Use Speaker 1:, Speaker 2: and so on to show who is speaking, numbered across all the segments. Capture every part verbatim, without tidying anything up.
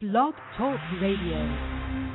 Speaker 1: Blog Talk Radio.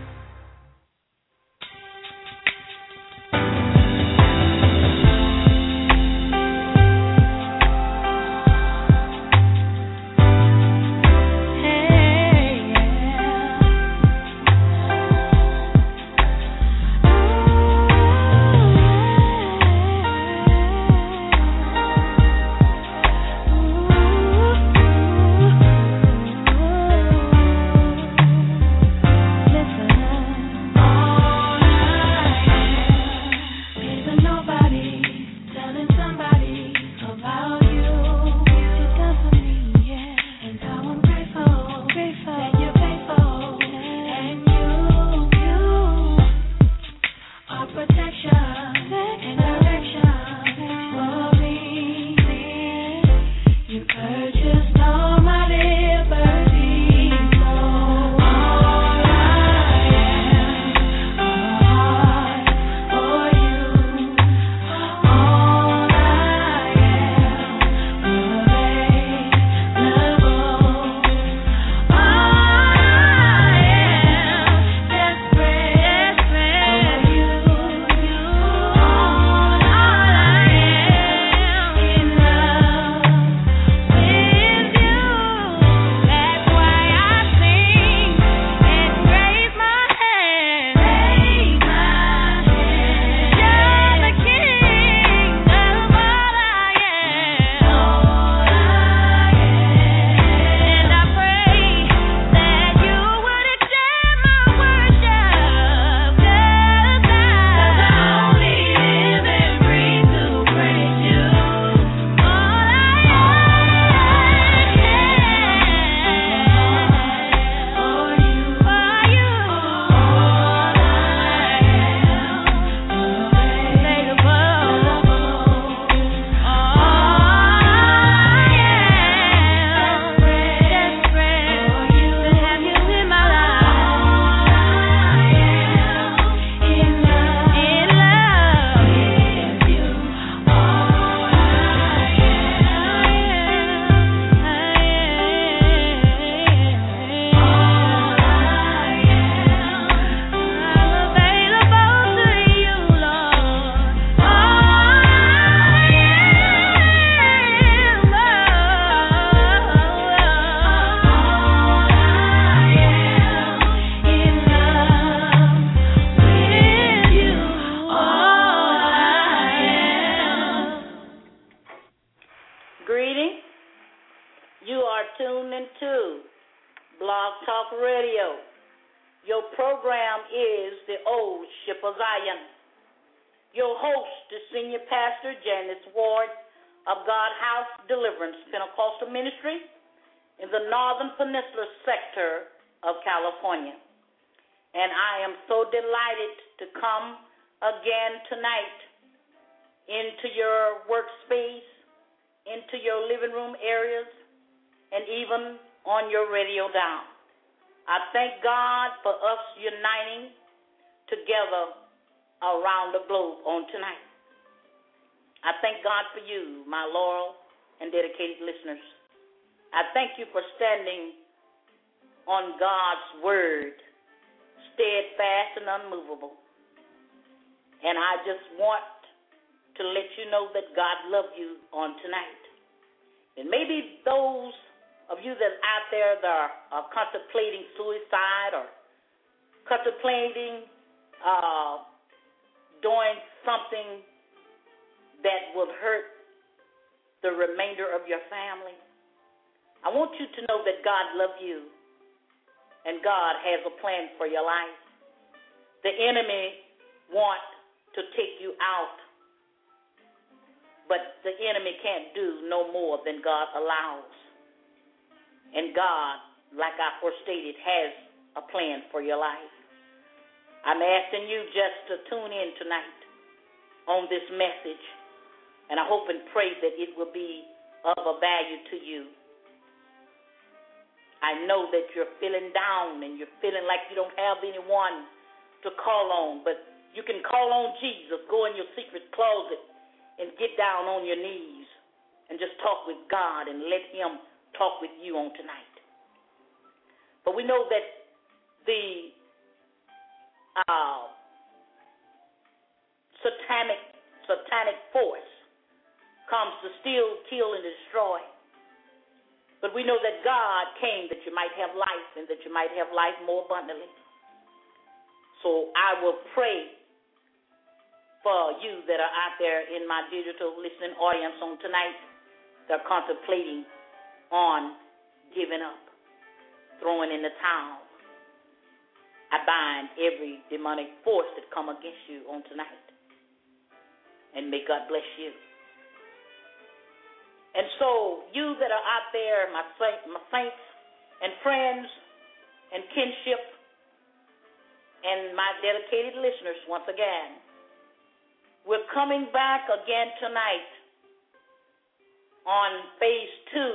Speaker 2: Contemplating suicide or contemplating uh, doing something that will hurt the remainder of your family. I want you to know that God loves you and God has a plan for your life. The enemy wants to take you out, but the enemy can't do no more than God allows. And God, like I first stated, has a plan for your life. I'm asking you just to tune in tonight on this message, and I hope and pray that it will be of a value to you. I know that you're feeling down and you're feeling like you don't have anyone to call on, but you can call on Jesus. Go in your secret closet and get down on your knees and just talk with God and let him talk with you on tonight. But we know that the uh, satanic satanic force comes to steal, kill, and destroy. But we know that God came that you might have life and that you might have life more abundantly. So I will pray for you that are out there in my digital listening audience on tonight that are contemplating on giving up, throwing in the towel. I bind every demonic force that come against you on tonight. And may God bless you. And so you that are out there, my saints, my saints and friends and kinship and my dedicated listeners, once again, we're coming back again tonight on phase two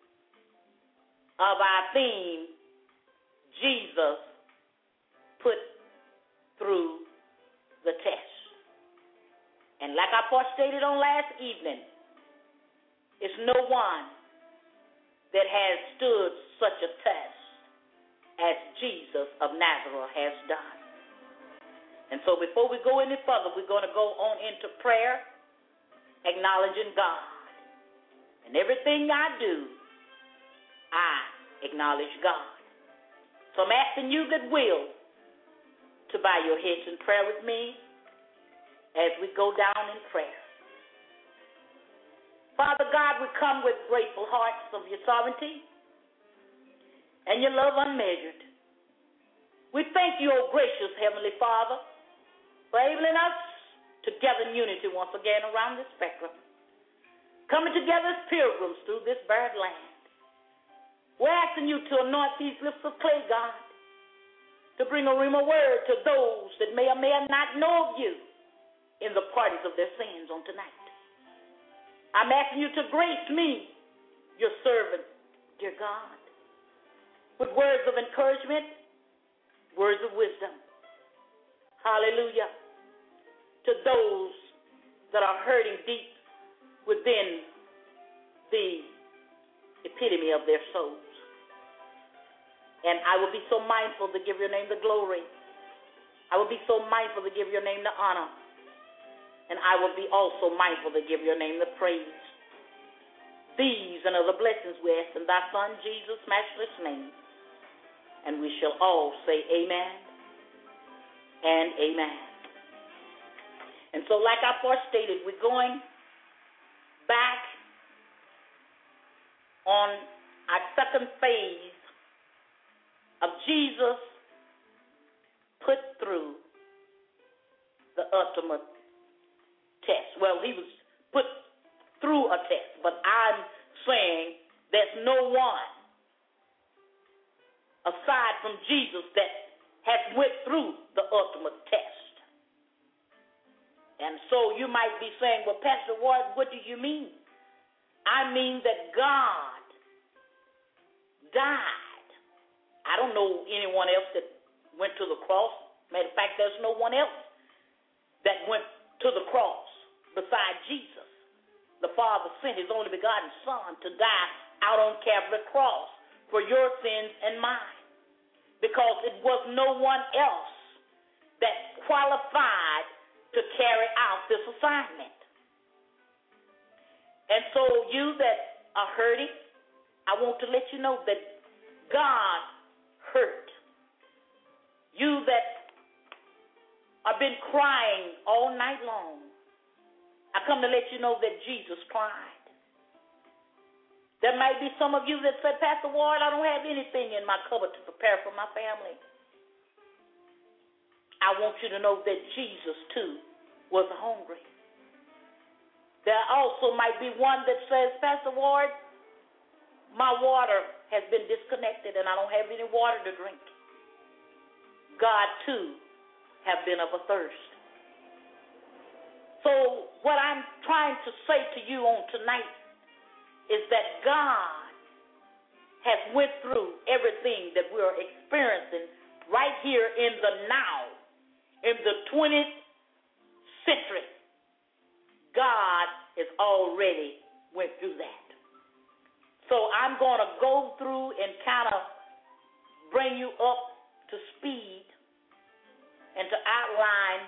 Speaker 2: of our theme, Jesus put through the test. And like I first stated on last evening, it's no one that has stood such a test as Jesus of Nazareth has done. And so before we go any further, we're going to go on into prayer, acknowledging God. And everything I do, I acknowledge God. So I'm asking you that will to bow your heads in prayer with me as we go down in prayer. Father God, we come with grateful hearts of your sovereignty and your love unmeasured. We thank you, O gracious Heavenly Father, for enabling us to gather in unity once again around this spectrum, coming together as pilgrims through this barren land. We're asking you to anoint these lips of clay, God, to bring a rhema word to those that may or may not know of you in the pardons of their sins on tonight. I'm asking you to grace me, your servant, dear God, with words of encouragement, words of wisdom. Hallelujah. To those that are hurting deep within the epitome of their souls. And I will be so mindful to give your name the glory. I will be so mindful to give your name the honor. And I will be also mindful to give your name the praise. These and other blessings we ask in thy Son, Jesus' matchless name. And we shall all say amen and amen. And so like I first stated, we're going back on our second phase of Jesus put through the ultimate test. Well, he was put through a test, but I'm saying there's no one aside from Jesus that has went through the ultimate test. And so you might be saying, well, Pastor Ward, what do you mean? I mean that God died. I don't know anyone else that went to the cross. Matter of fact, there's no one else that went to the cross besides Jesus. The Father sent his only begotten Son to die out on Calvary's cross for your sins and mine, because it was no one else that qualified to carry out this assignment. And so you that are hurting, I want to let you know that God hurt. You that have been crying all night long, I come to let you know that Jesus cried. There might be some of you that said, Pastor Ward, I don't have anything in my cupboard to prepare for my family. I want you to know that Jesus, too, was hungry. There also might be one that says, Pastor Ward, my water has been disconnected and I don't have any water to drink. God, too, have been of a thirst. So what I'm trying to say to you on tonight is that God has went through everything that we're experiencing right here in the now, in the twentieth century. God has already went through that. So I'm going to go through and kind of bring you up to speed and to outline,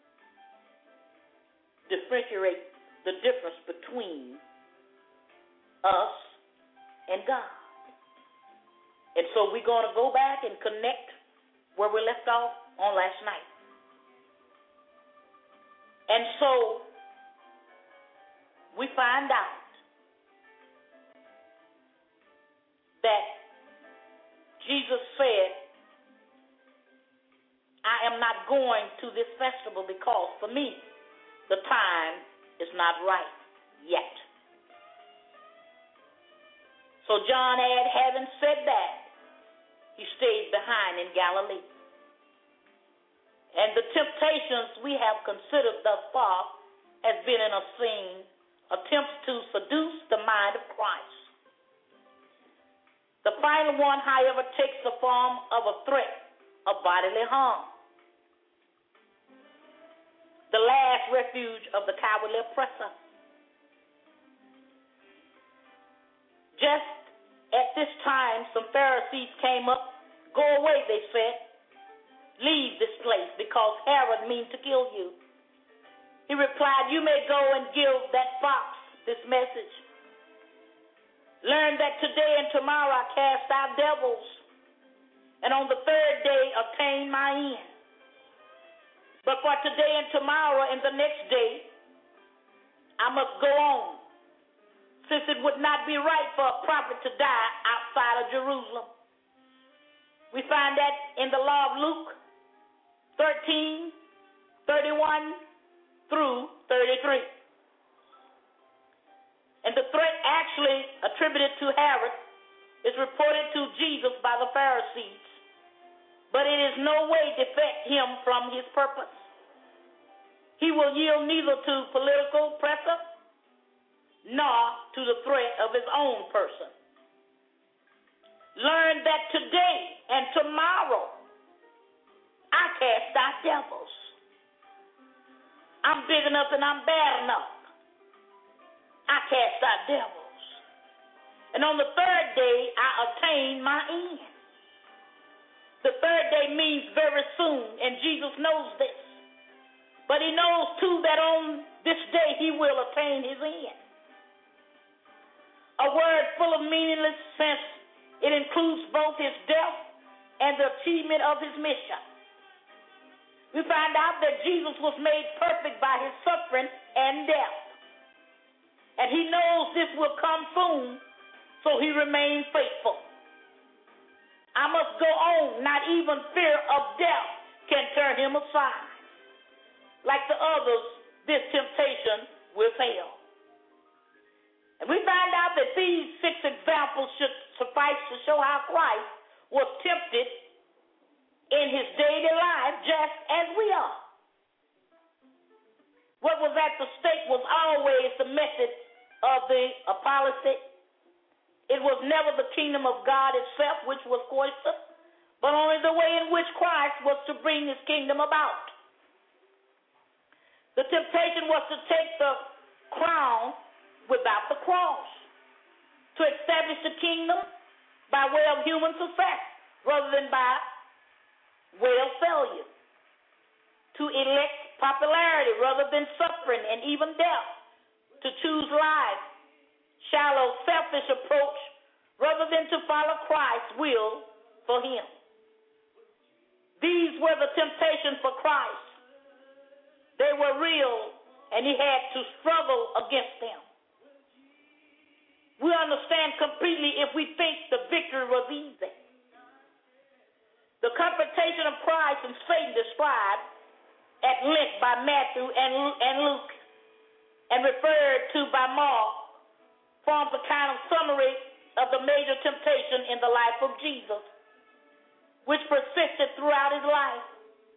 Speaker 2: differentiate the difference between us and God. And so we're going to go back and connect where we left off on last night. And so we find out that Jesus said, I am not going to this festival because for me, the time is not right yet. So John had, having said that, he stayed behind in Galilee. And the temptations we have considered thus far has been in a scene, attempts to seduce the mind of Christ. The final one, however, takes the form of a threat of bodily harm. The last refuge of the cowardly oppressor. Just at this time, some Pharisees came up. Go away, they said. Leave this place because Herod means to kill you. He replied, you may go and give that fox this message. Learn that today and tomorrow I cast out devils, and on the third day obtain my end. But for today and tomorrow and the next day, I must go on, since it would not be right for a prophet to die outside of Jerusalem. We find that in the law of Luke thirteen, thirty-one through thirty-three. And the threat actually attributed to Herod is reported to Jesus by the Pharisees, but it is no way defect him from his purpose. He will yield neither to political pressure nor to the threat of his own person. Learn that today and tomorrow I cast out devils. I'm big enough and I'm bad enough. I cast out devils. And on the third day, I obtain my end. The third day means very soon, and Jesus knows this. But he knows, too, that on this day he will attain his end. A word full of meaningless sense. It includes both his death and the achievement of his mission. We find out that Jesus was made perfect by his suffering and death. And he knows this will come soon, so he remains faithful. I must go on. Not even fear of death can turn him aside. Like the others, this temptation will fail. And we find out that these six examples should suffice to show how Christ was tempted in his daily life just as we are. What was at the stake was always the method of the apostasy. It was never the kingdom of God itself which was questioned, but only the way in which Christ was to bring his kingdom about. The temptation was to take the crown without the cross, to establish the kingdom by way of human success rather than by way of failure, to elect popularity rather than suffering and even death, to choose life, shallow, selfish approach rather than to follow Christ's will for him. These were the temptations for Christ. They were real, and he had to struggle against them. We understand completely if we think the victory was easy. The confrontation of Christ and Satan described at length by Matthew and Luke and referred to by Mark forms a kind of summary of the major temptation in the life of Jesus, which persisted throughout his life,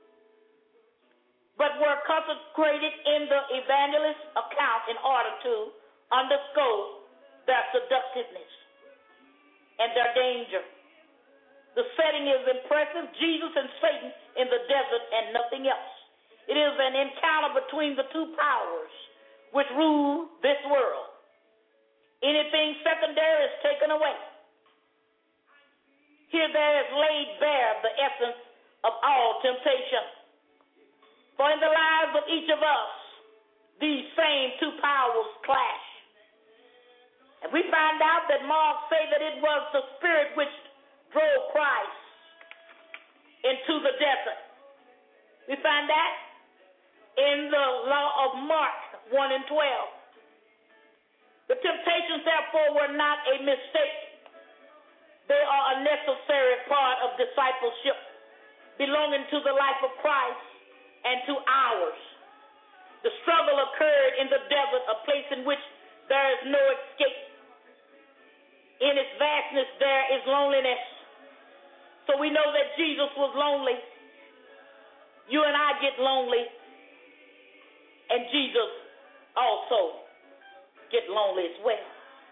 Speaker 2: but were consecrated in the evangelist account in order to underscore their seductiveness and their danger. The setting is impressive: Jesus and Satan in the desert and nothing else. It is an encounter between the two powers which rule this world. Anything secondary is taken away. Here there is laid bare the essence of all temptation. For in the lives of each of us, these same two powers clash. And we find out that Mark say that it was the Spirit which drove Christ into the desert. We find that in the law of Mark one and twelve. The temptations, therefore, were not a mistake. They are a necessary part of discipleship belonging to the life of Christ and to ours. The struggle occurred in the desert, a place in which there is no escape. In its vastness, there is loneliness. So we know that Jesus was lonely. You and I get lonely, and Jesus also get lonely as well.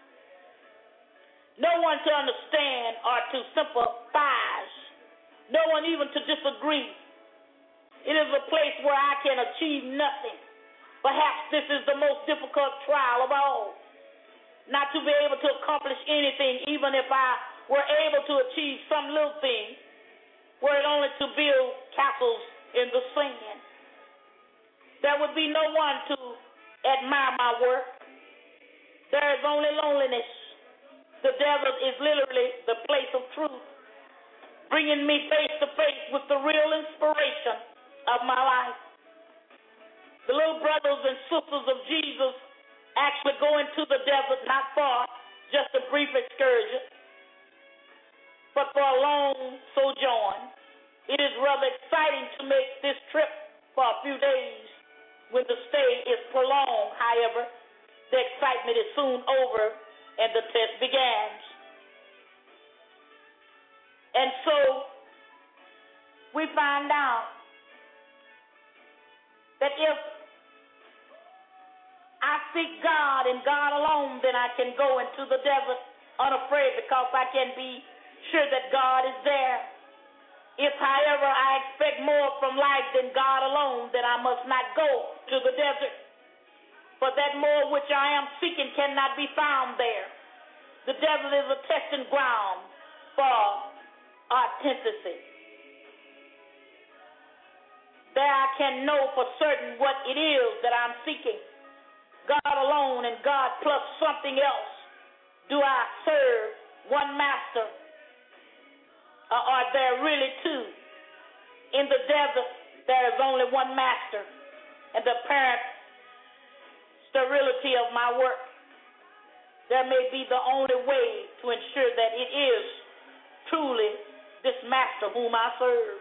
Speaker 2: No one to understand or to sympathize, no one even to disagree. It is a place where I can achieve nothing. Perhaps this is the most difficult trial of all. Not to be able to accomplish anything, even if I were able to achieve some little thing, were it only to build castles in the sand. There would be no one to admire my work. There is only loneliness. The desert is literally the place of truth, bringing me face to face with the real inspiration of my life. The little brothers and sisters of Jesus actually go into the desert, not far, just a brief excursion, but for a long sojourn. It is rather exciting to make this trip for a few days. When the stay is prolonged, however, the excitement is soon over and the test begins. And so we find out that if I seek God and God alone, then I can go into the desert unafraid, because I can be sure that God is there. If, however, I expect more from life than God alone, then I must not go to the desert. For that more which I am seeking cannot be found there. The desert is a testing ground for authenticity. There I can know for certain what it is that I'm seeking. God alone and God plus something else. Do I serve one master? Or are there really two? In the desert, there is only one master, and the apparent sterility of my work, there may be the only way to ensure that it is truly this master whom I serve.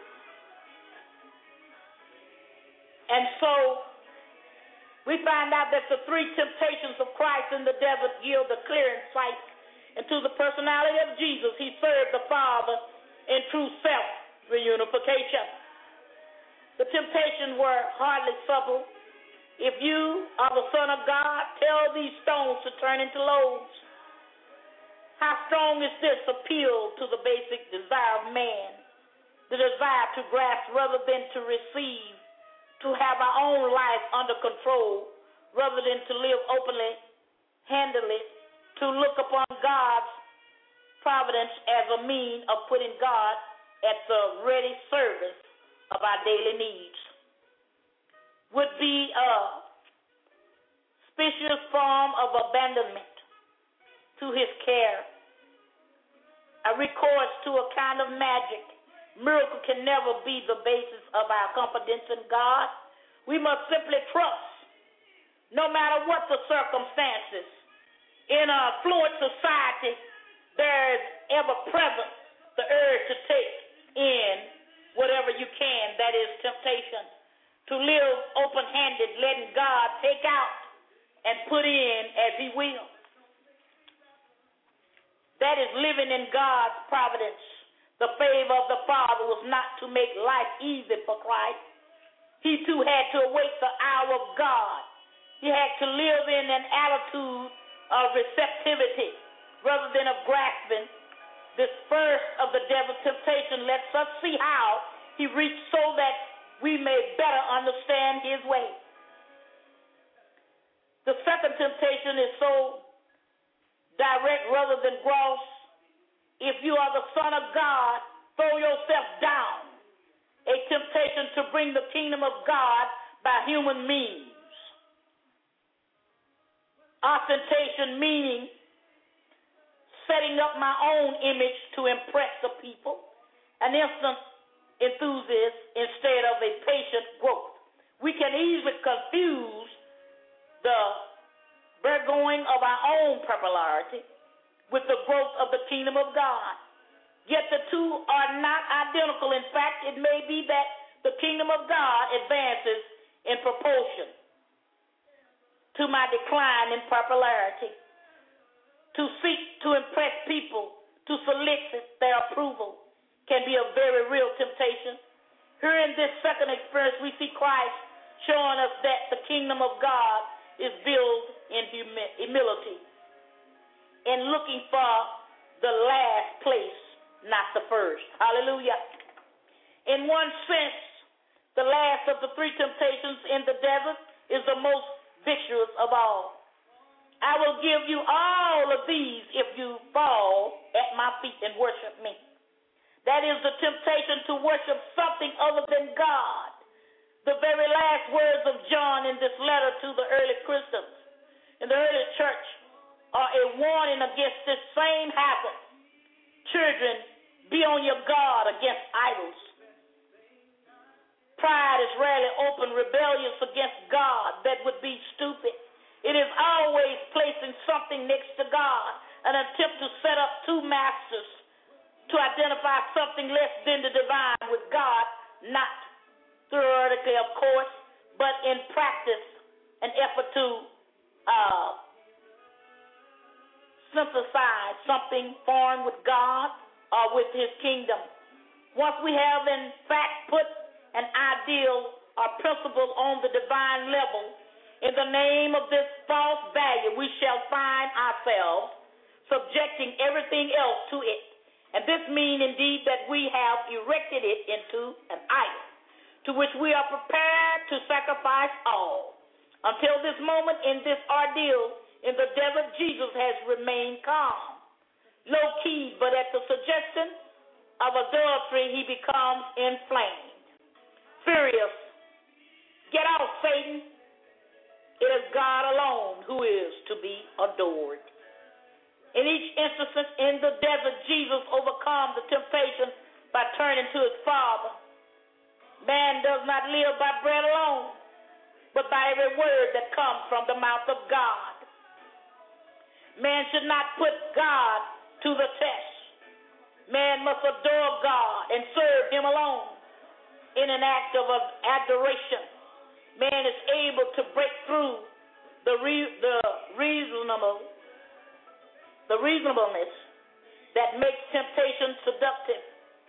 Speaker 2: And so we find out that the three temptations of Christ in the desert yield a clear insight into the personality of Jesus. He served the Father in true self-reunification. The temptations were hardly subtle. If you are the Son of God, tell these stones to turn into loaves. How strong is this appeal to the basic desire of man, the desire to grasp rather than to receive, to have our own life under control rather than to live openly, handily, to look upon God's providence as a means of putting God at the ready service of our daily needs, would be a specious form of abandonment to his care, a recourse to a kind of magic. Miracle can never be the basis of our confidence in God. We must simply trust, no matter what the circumstances. In a fluid society, there is ever present the urge to take in whatever you can, that is temptation, to live open-handed, letting God take out and put in as he will. That is living in God's providence. The favor of the Father was not to make life easy for Christ. He too had to await the hour of God. He had to live in an attitude of receptivity rather than of grasping. This first of the devil's temptation lets us see how he reached so that we may better understand his way. The second temptation is so direct rather than gross. if you are the Son of God, throw yourself down. A temptation to bring the kingdom of God by human means. Ostentation meaning setting up my own image to impress the people. An instant enthusiast instead of a patient growth. We can easily confuse the burgoying of our own popularity with the growth of the kingdom of God. Yet the two are not identical. In fact, it may be that the kingdom of God advances in proportion to my decline in popularity. To seek to impress people, to solicit their approval, can be a very real temptation. Here in this second experience, we see Christ showing us that the kingdom of God is built in humility, in looking for the last place, not the first. Hallelujah. In one sense, the last of the three temptations in the desert is the most vicious of all. I will give you all of these if you fall at my feet and worship me. That is the temptation to worship something other than God. The very last words of John in this letter to the early Christians in the early church are a warning against this same habit. Children, be on your guard against idols. Pride is rarely open, rebellious against God. That would be stupid. It is always placing something next to God, an attempt to set up two masters, to identify something less than the divine with God, not theoretically, of course, but in practice, an effort to uh, synthesize something foreign with God or with his kingdom. Once we have, in fact, put an ideal or principle on the divine level, in the name of this false value, we shall find ourselves subjecting everything else to it. And this means indeed that we have erected it into an idol, to which we are prepared to sacrifice all. Until this moment in this ordeal in the desert, Jesus has remained calm, low-key, but at the suggestion of adultery, he becomes inflamed, furious. Get out, Satan. It is God alone who is to be adored. In each instance in the desert, Jesus overcomes the temptation by turning to his Father. Man does not live by bread alone, but by every word that comes from the mouth of God. Man should not put God to the test. Man must adore God and serve him alone in an act of adoration. Man is able to break through the re- the reasonable the reasonableness that makes temptation seductive.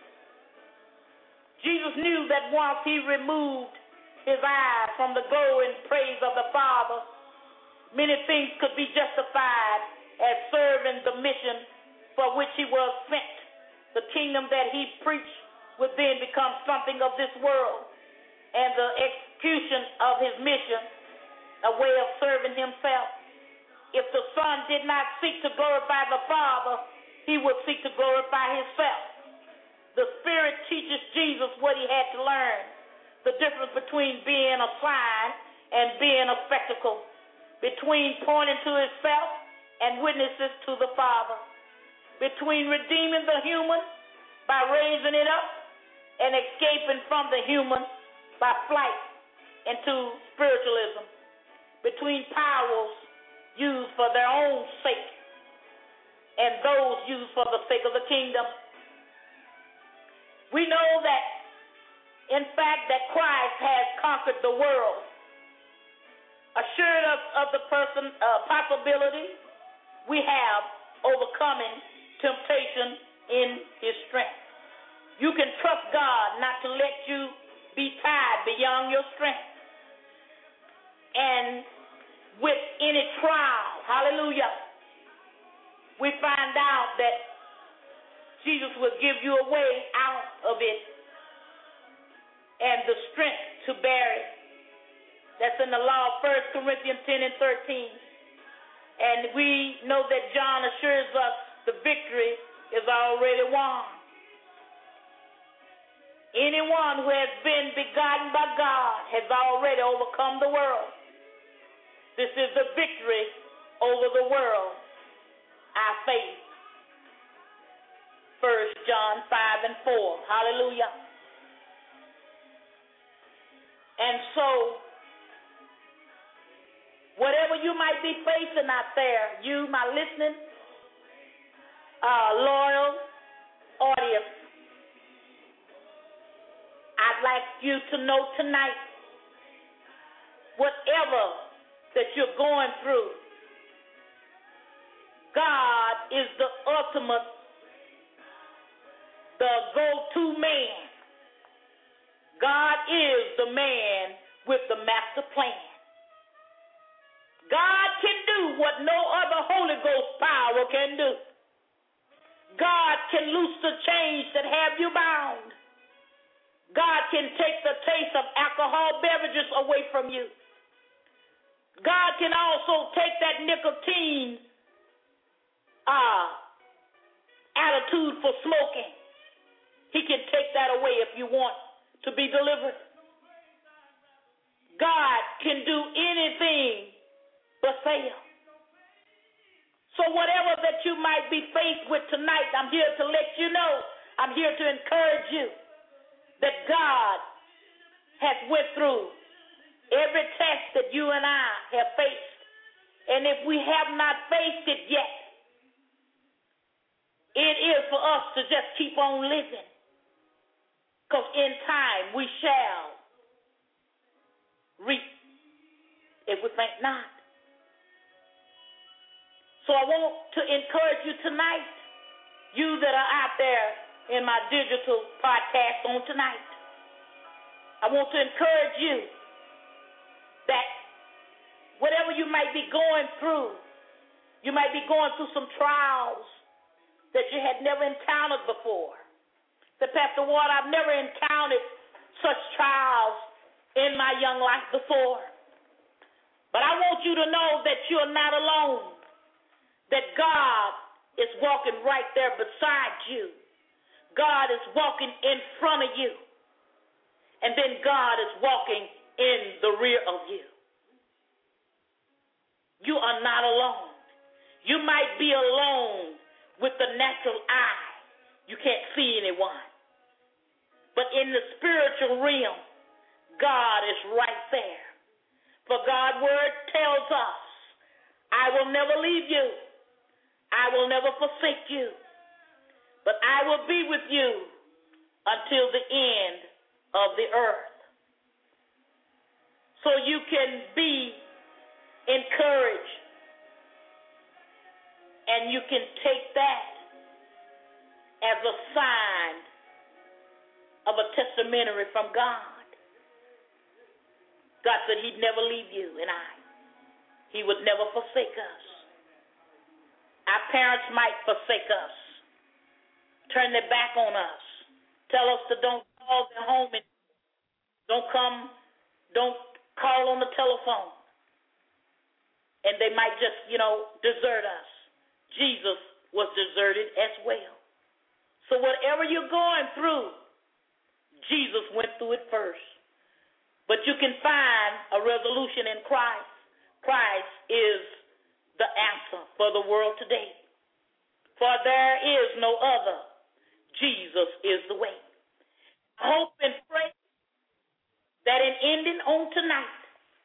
Speaker 2: Jesus knew that once he removed his eyes from the glory and praise of the Father, many things could be justified as serving the mission for which he was sent. The kingdom that he preached would then become something of this world, and the execution of his mission, a way of serving himself. If the Son did not seek to glorify the Father, he would seek to glorify himself. The Spirit teaches Jesus what he had to learn, the difference between being a sign and being a spectacle, between pointing to himself and witnesses to the Father, between redeeming the human by raising it up and escaping from the human by flight into spiritualism, between powers used for their own sake and those used for the sake of the kingdom. We know that, in fact, that Christ has conquered the world, assured us of the person uh, possibility we have overcoming temptation in his strength. You can trust God not to let you be tied beyond your strength. And with any trial, hallelujah, we find out that Jesus will give you a way out of it and the strength to bear it. That's in the law of First Corinthians ten and thirteen. And we know that John assures us the victory is already won. Anyone who has been begotten by God has already overcome the world. This is the victory over the world, our faith. First John five and four. Hallelujah. And so, whatever you might be facing out there, you, my listening, uh, loyal audience, I'd like you to know tonight, whatever that you're going through, God is the ultimate, the go-to man. God is the man with the master plan. God can do what no other Holy Ghost power can do. God can loose the chains that have you bound. God can take the taste of alcohol beverages away from you. God can also take that nicotine uh, attitude for smoking. He can take that away if you want to be delivered. God can do anything but fail. So whatever that you might be faced with tonight, I'm here to let you know, I'm here to encourage you that God has went through every test that you and I have faced. And if we have not faced it yet, it is for us to just keep on living. Because in time we shall reap if we think not. So I want to encourage you tonight, you that are out there in my digital podcast on tonight. I want to encourage you that whatever you might be going through, you might be going through some trials that you had never encountered before. That Pastor Ward, I've never encountered such trials in my young life before. But I want you to know that you're not alone, that God is walking right there beside you. God is walking in front of you. And then God is walking in the rear of you. You are not alone. You might be alone with the natural eye. You can't see anyone. But in the spiritual realm, God is right there. For God's word tells us, I will never leave you. I will never forsake you. But I will be with you until the end of the earth. So you can be encouraged. And you can take that as a sign of a testimony from God. God said he'd never leave you and I. He would never forsake us. Our parents might forsake us, turn their back on us, tell us to don't call their home and don't come, don't call on the telephone. And they might just, you know, desert us. Jesus was deserted as well. So whatever you're going through, Jesus went through it first. But you can find a resolution in Christ. Christ is the answer for the world today. For there is no other. Jesus is the way. I hope and pray that in ending on tonight,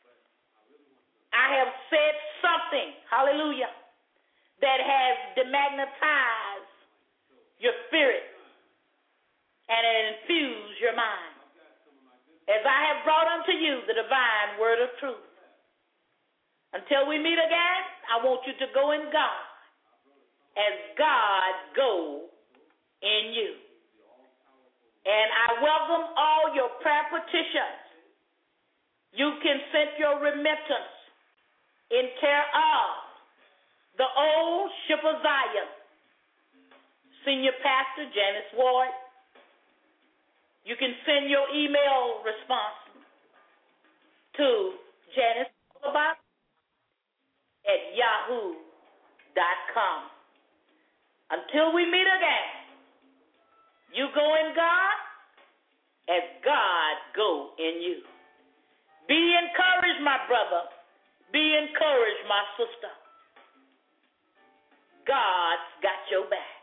Speaker 2: I have said something, hallelujah, that has demagnetized your spirit and infused your mind. As I have brought unto you the divine word of truth. Until we meet again, I want you to go in God as God go in you. And I welcome all your prayer petitions. You can send your remittance in care of the old Ship of Zion, Senior Pastor Janice Ward. You can send your email response to Janice at yahoo dot com. Until we meet again, you go in God as God go in you. Be encouraged, my brother. Be encouraged, my sister. God's got your back.